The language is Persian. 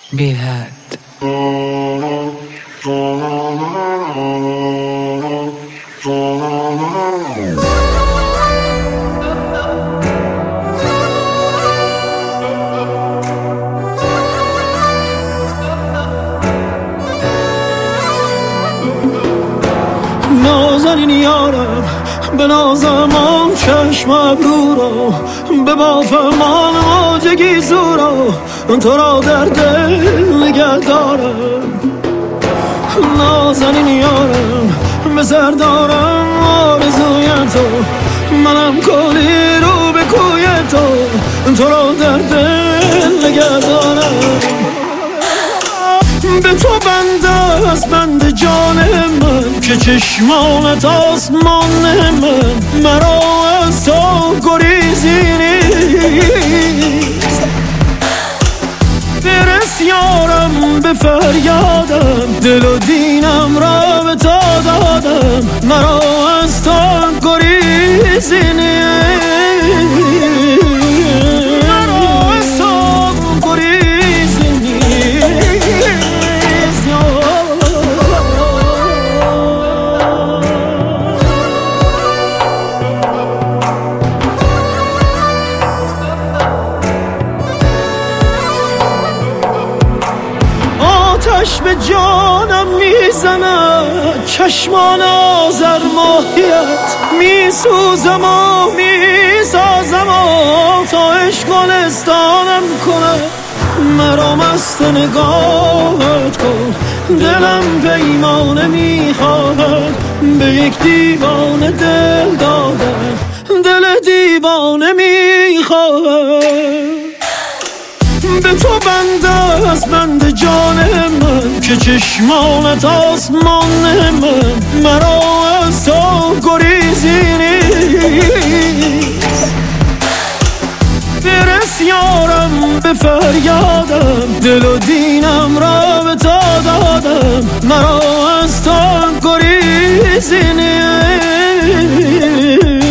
بی حد. نازنین یارم به نازمان چشم ابرو رو به بافمان موجگی زورو تو را در دل نگه دارم. نازنین یارم به سر دارم آرزوی تو، منم کلی رو به کوی تو را در دل نگه دارم. به تو بنده از بند جان من که چشمانت آسمان من، مرا از تو گریزی نیست. برس یارم به فریادم، دل و دینم را به تو دادم، مرا از تو گریزی نیست. آتش به جانم میزند چشمان آذر ماهیت، میسوزم و میسازم و تا عشق گلستانم کنه. مرا مست نگاهت کن، دلم پیمانه میخواهد به یک دیوانه دل دادن، دل دیوانه میخواهد. به تو بنده از بند جان من که چشمانت آسمان من، مرا از تو گریزی نیست. برس یارم به فریادم، دل و دینم را به تو دادم، مرا از تو گریزی نیست.